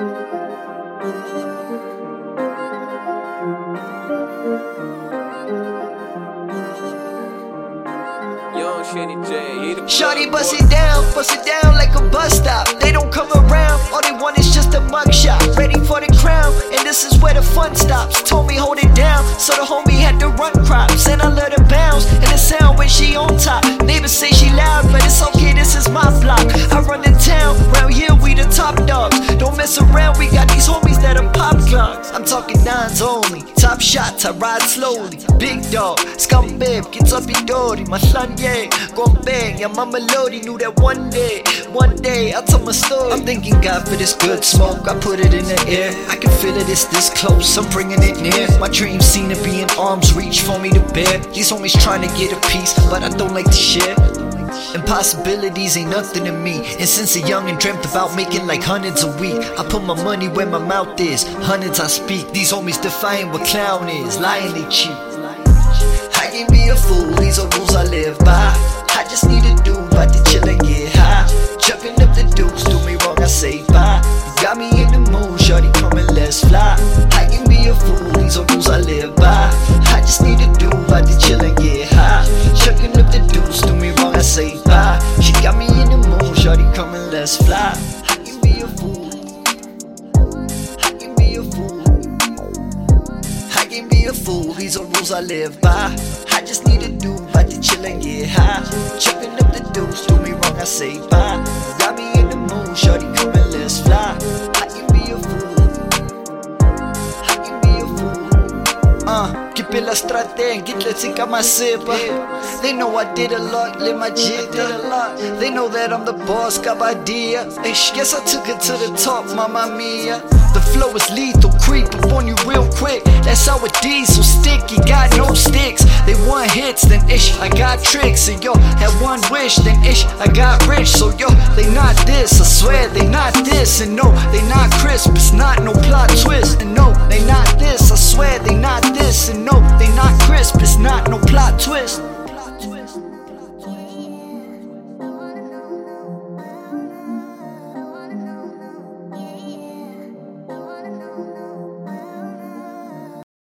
Shawty bust it down like a bus stop. They don't come around, all they want is just a mugshot. Ready for the crown, and this is where the fun stops. Told me hold it down, so the homie had to run crops. And I let her bounce, and the sound when she on top. Neighbors say she loud, but it's okay, this is my block. I run the town, round here we the top dogs. Don't mess around, we got these homies that are pop clogs. I'm talking nines only, top shots, I ride slowly. Big dog, scumbag, gets up y dori. My son, yeah, gon' bang, yeah, my melody knew that one day I'll tell my story. I'm thanking God for this good smoke, I put it in the air. I can feel it, it's this close, I'm bringing it near. My dreams seem to be in arm's reach for me to bear. These homies trying to get a piece, but I don't like to share. Impossibilities ain't nothing to me. And since a youngin' dreamt about making like hundreds a week, I put my money where my mouth is, hundreds I speak. These homies define what clown is, lying they cheat. I can't be a fool, these are rules I live by. I just need to do right to chill and get high. Chucking up the deuce, do me wrong, I say bye. You got me in the mood, shorty, come and let's fly. I can be a fool, these are rules I live by. I just need to do right to chill and get high. Chucking up the deuce, do me wrong, I say bye. She got me in the mood, shorty, come and let's fly. I can be a fool, I can be a fool, I can be a fool, these are rules I live by. I just need to do right to chill and get high. Chucking up the deuce, do me wrong, I say bye. You got me in the mood, shorty, come and let's fly. I can be a fool, I can be a fool. Que pela strategia, get let's take out my sipper. They know I did a lot, lit my jig, did a lot. They know that I'm the boss, got idea. Guess I took it to the top, mamma mia. The flow is lethal, creep up on you real quick. That's how it diesel sticky, got no sticks. They want hits, then ish, I got tricks. And yo, had one wish, then ish, I got rich. So yo, they not this, I swear they not this. And no, they not crisp, it's not no plot